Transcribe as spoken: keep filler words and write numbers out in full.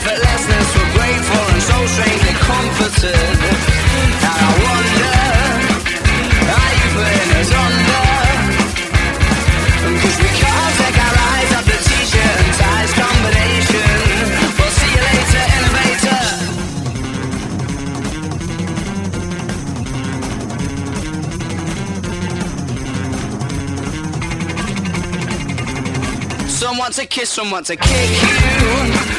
effortlessness we're grateful and so strangely comforted. And I wonder how you putting us under, cause we can't take our eyes off the t-shirt and ties combination. We'll see you later, innovator. Some want to kiss, some want to kick you.